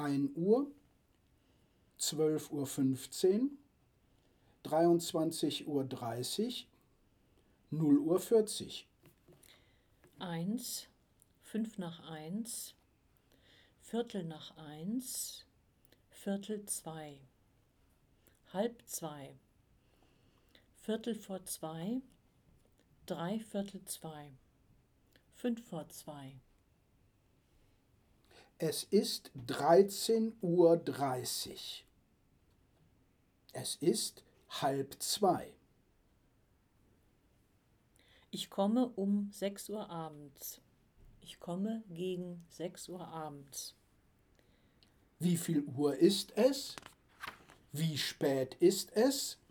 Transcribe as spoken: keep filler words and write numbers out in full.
ein Uhr, zwölf Uhr fünfzehn, dreiundzwanzig Uhr dreißig, null Uhr vierzig. eins, fünf nach eins, Viertel nach eins, Viertel zwei, halb zwei, Viertel vor zwei, Dreiviertel zwei, fünf vor zwei. Es ist dreizehn Uhr dreißig. Es ist halb zwei. Ich komme um sechs Uhr abends. Ich komme gegen sechs Uhr abends. Wie viel Uhr ist es? Wie spät ist es?